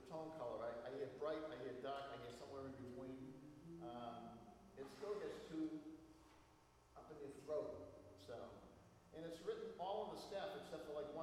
tone color. I hear bright, I hear dark, I hear somewhere in between. It still gets up in your throat, so. And it's written all on the staff except for like